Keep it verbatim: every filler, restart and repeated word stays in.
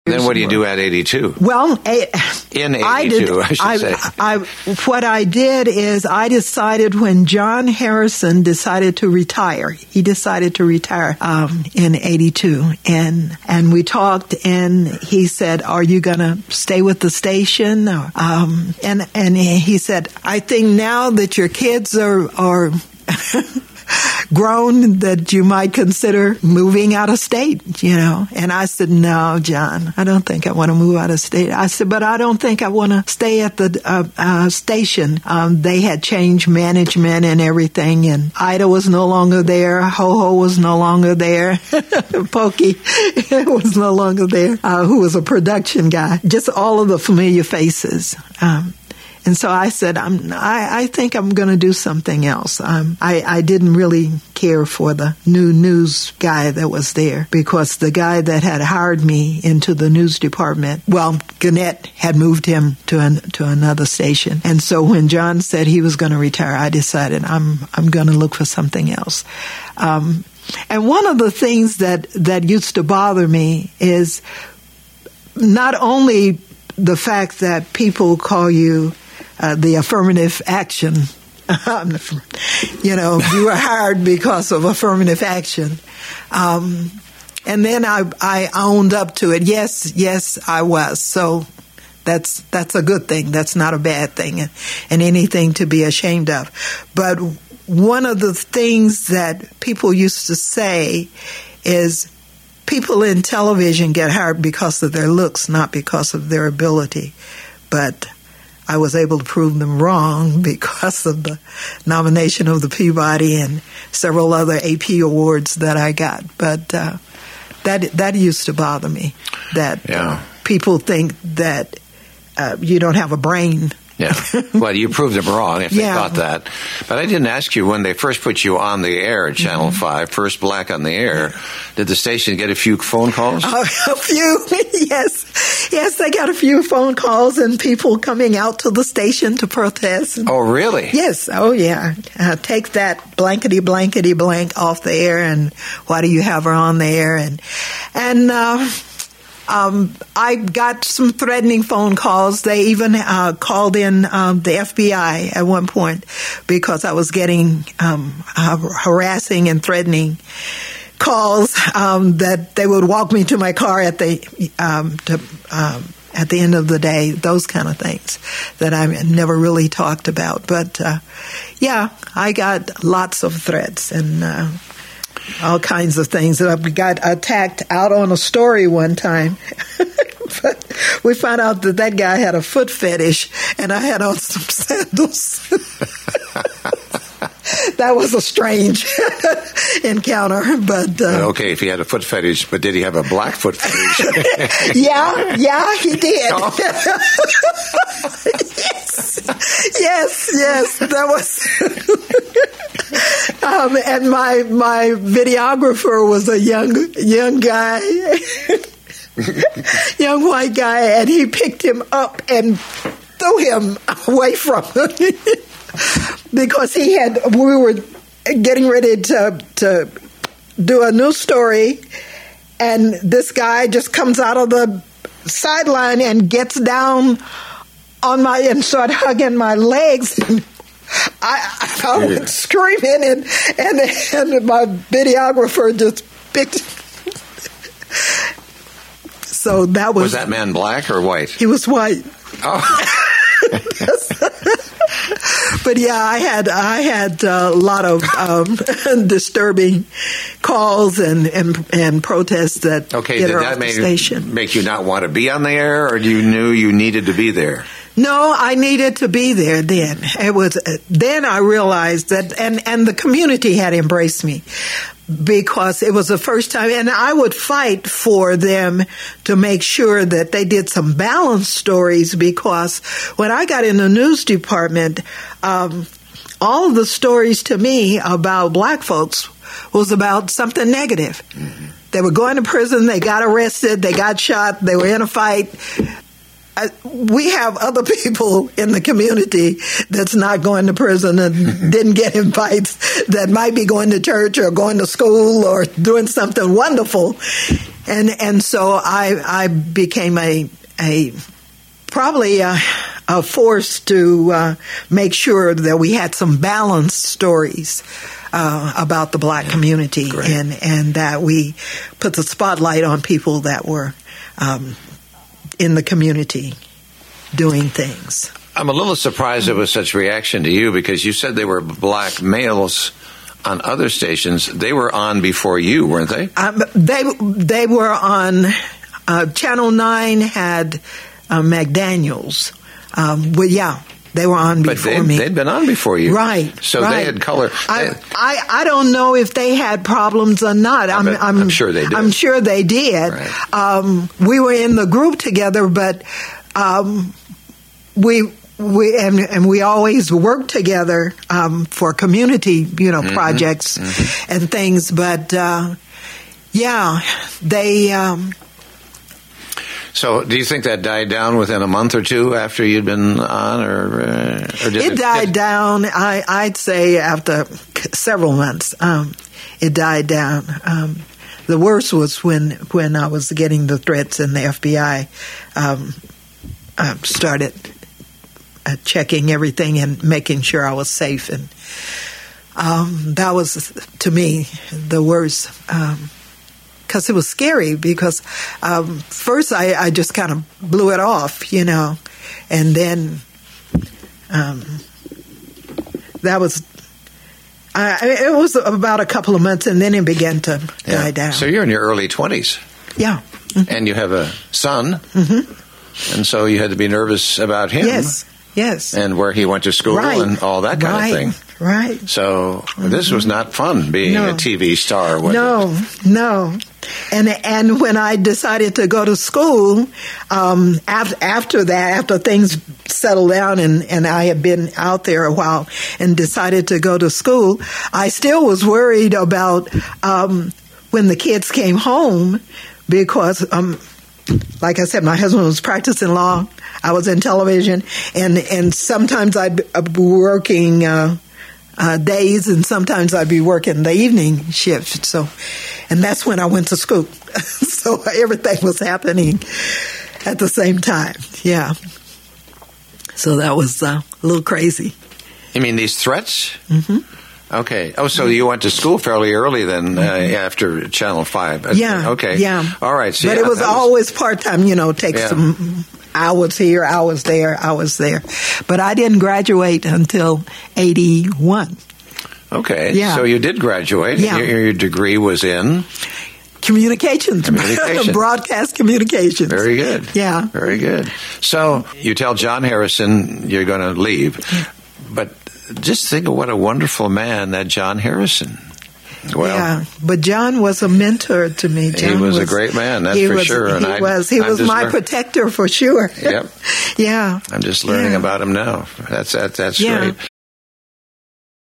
Then what do you do at eighty-two? Well, a, in eighty-two, I, did, I should I, say. I, what I did is I decided when John Harrison decided to retire, he decided to retire um, in eighty-two, and and we talked, and he said, "Are you going to stay with the station?" Or, um, and and he said, "I think now that your kids are are." grown that you might consider moving out of state, you know. And I said, no, John, I don't think I want to move out of state. I said, but I don't think I want to stay at the uh, uh, station. Um, they had changed management and everything, and Ida was no longer there. Ho-Ho was no longer there. Pokey was no longer there, uh, who was a production guy. Just all of the familiar faces. Um, And so I said, I'm, I, I think I'm going to do something else. Um, I, I didn't really care for the new news guy that was there because the guy that had hired me into the news department, well, Gannett had moved him to an, to another station. And so when John said he was going to retire, I decided I'm I'm going to look for something else. Um, and one of the things that, that used to bother me is not only the fact that people call you Uh, the affirmative action. You know, you were hired because of affirmative action. Um, and then I, I owned up to it. Yes, yes, I was. So that's that's a good thing. That's not a bad thing and, and anything to be ashamed of. But one of the things that people used to say is people in television get hired because of their looks, not because of their ability. But I was able to prove them wrong because of the nomination of the Peabody and several other A P awards that I got. But uh, that that used to bother me, that yeah. uh, people think that uh, you don't have a brain. Yeah. Well, you proved them wrong if they yeah. thought that. But I didn't ask you when they first put you on the air at Channel mm-hmm. five, first black on the air, yeah. did the station get a few phone calls? Uh, a few, yes. Yes, they got a few phone calls and people coming out to the station to protest. And, oh, really? Yes. Oh, yeah. Uh, take that blankety blankety blank off the air, and why do you have her on the air? And, and, uh, Um, I got some threatening phone calls. They even uh, called in um, the F B I at one point because I was getting um, uh, harassing and threatening calls um, that they would walk me to my car at the um, to, um, at the end of the day. Those kind of things that I never really talked about. But uh, yeah, I got lots of threats and. Uh, all kinds of things. I got attacked out on a story one time. But we found out that that guy had a foot fetish, and I had on some sandals. That was a strange encounter. But uh, okay, if he had a foot fetish, but did he have a black foot fetish? yeah, yeah, he did. Oh. yes, yes, yes. That was. Um, and my my videographer was a young young guy, young white guy, and he picked him up and threw him away from him because he had. We were getting ready to to do a news story, and this guy just comes out of the sideline and gets down on my and started hugging my legs. I, I went screaming, and, and and my videographer just picked. So that was. Was that man black or white? He was white. Oh. But yeah, I had I had a lot of um, disturbing calls and, and and protests that. Okay, get did her that off the make, station. make you not want to be on the air, or you knew you needed to be there? No, I needed to be there then. It was then I realized that, and, and the community had embraced me because it was the first time, and I would fight for them to make sure that they did some balanced stories because when I got in the news department, um, all of the stories to me about black folks was about something negative. Mm-hmm. They were going to prison, they got arrested, they got shot, they were in a fight. I, we have other people in the community that's not going to prison and didn't get invites that might be going to church or going to school or doing something wonderful. And and so I I became a a probably a, a force to uh, make sure that we had some balanced stories uh, about the black community, Great. and and that we put the spotlight on people that were um, in the community doing things. I'm a little surprised there was such reaction to you, because you said they were black males on other stations. They were on before you, weren't they? Um, they they were on uh, Channel nine had uh, McDaniels. Um, well, yeah, they were on but before they, me. They'd been on before you, right? So right. they had color. I, They, I I don't know if they had problems or not. I'm bet- I'm, I'm sure they did. I'm sure they did. Right. Um, we were in the group together, but um, we. We and, and we always work together um, for community, you know, mm-hmm, projects mm-hmm. and things. But uh, yeah, they. Um, so, do you think that died down within a month or two after you'd been on, or, uh, or did it, it died did- down? I, I'd say after several months, um, it died down. Um, the worst was when when I was getting the threats, and the F B I um, uh, started. Uh, checking everything and making sure I was safe, and um, that was to me the worst, because um, it was scary. Because um, first I, I just kind of blew it off, you know, and then um, that was I, it was about a couple of months, and then it began to yeah. die down. So you're in your early twenties, yeah, mm-hmm. and you have a son, mm-hmm. and so you had to be nervous about him. Yes. Yes. And where he went to school right. and all that kind right. of thing. Right. So mm-hmm. this was not fun being no. a T V star, was no, it? No, And and when I decided to go to school, um, after, after that, after things settled down and, and I had been out there a while and decided to go to school, I still was worried about um, when the kids came home because, um, like I said, my husband was practicing law. I was in television, and, and sometimes I'd be working uh, uh, days, and sometimes I'd be working the evening shift. So, and that's when I went to school. So everything was happening at the same time. Yeah. So that was uh, a little crazy. You mean these threats? Mm-hmm. Okay. Oh, so you went to school fairly early then, uh, after Channel five. Yeah. Okay. Yeah. All right. So but yeah, it was that always part-time, you know, take Yeah. some hours here, hours there, hours there. But I didn't graduate until eighty-one. Okay. Yeah. So you did graduate. Yeah. Your, your degree was in? Communications. Communication. Broadcast communications. Very good. Yeah. Very good. So you tell John Harrison you're going to leave. But just think of what a wonderful man that John Harrison. Well, yeah, but John was a mentor to me. John he was, a great man, that's he for was, sure. He And I, was. He I'm was just my lear- protector for sure. Yep. Yeah. I'm just learning Yeah. about him now. That's that, that's Yeah. great.